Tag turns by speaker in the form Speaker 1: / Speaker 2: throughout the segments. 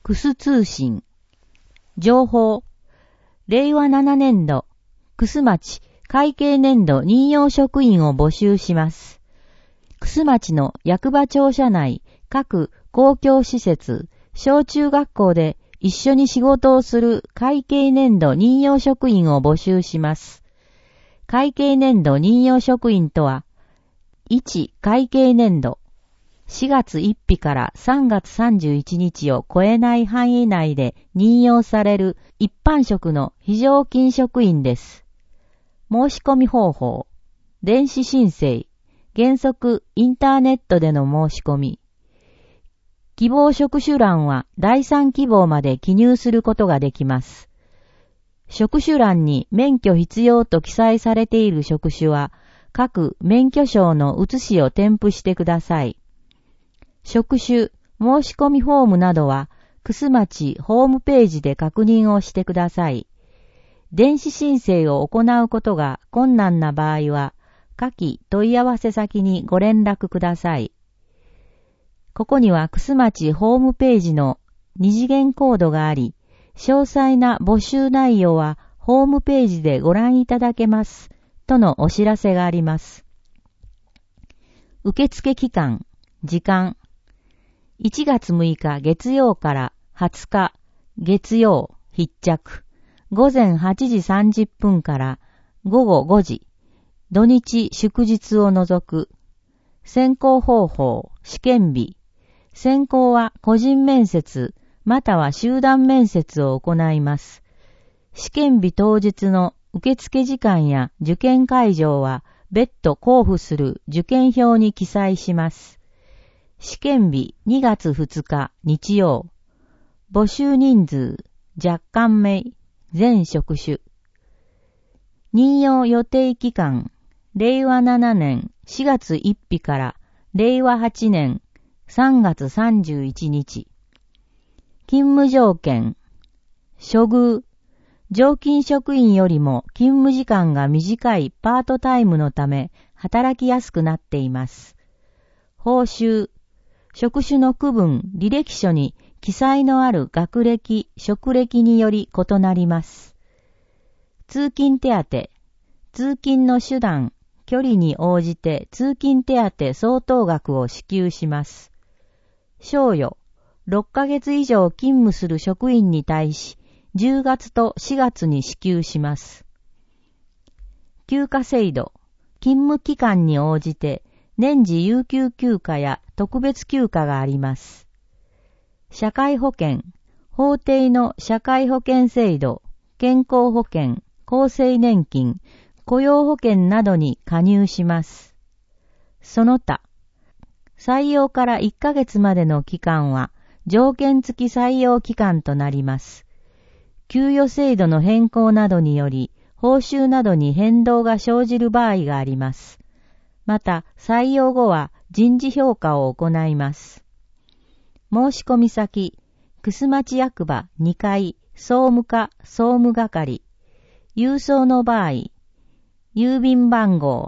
Speaker 1: クス通信。情報。令和7年度、楠町会計年度任用職員を募集します。楠町の役場庁舎内、各公共施設、小中学校で一緒に仕事をする会計年度任用職員を募集します。会計年度任用職員とは、1会計年度、4月1日から3月31日を超えない範囲内で任用される一般職の非常勤職員です。申し込み方法、電子申請、原則インターネットでの申し込み。希望職種欄は第3希望まで記入することができます。職種欄に免許必要と記載されている職種は、各免許証の写しを添付してください。職種、申し込みフォームなどは、楠町ホームページで確認をしてください。電子申請を行うことが困難な場合は、下記問い合わせ先にご連絡ください。ここには楠町ホームページの二次元コードがあり、詳細な募集内容はホームページでご覧いただけます、とのお知らせがあります。受付期間、時間。1月6日月曜から20日月曜必着。午前8時30分から午後5時。土日祝日を除く。選考方法、試験日。選考は個人面接または集団面接を行います。試験日当日の受付時間や受験会場は別途交付する受験票に記載します。試験日2月2日日曜。募集人数若干名全職種。任用予定期間令和7年4月1日から令和8年3月31日。勤務条件。処遇。常勤職員よりも勤務時間が短いパートタイムのため働きやすくなっています。報酬。職種の区分、履歴書に記載のある学歴、職歴により異なります。通勤手当。通勤の手段、距離に応じて通勤手当相当額を支給します。賞与。6ヶ月以上勤務する職員に対し、10月と4月に支給します。休暇制度。勤務期間に応じて、年次有給休暇や特別休暇があります。社会保険。法定の社会保険制度、健康保険、厚生年金、雇用保険などに加入します。その他。採用から1ヶ月までの期間は条件付き採用期間となります。給与制度の変更などにより報酬などに変動が生じる場合があります。また採用後は人事評価を行います。申し込み先、楠町役場2階総務課総務係。郵送の場合、郵便番号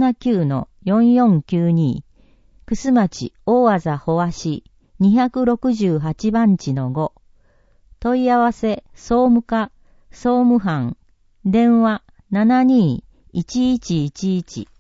Speaker 1: 879-4492 楠町大字保和市268番地の5。問い合わせ総務課総務班電話 72-1111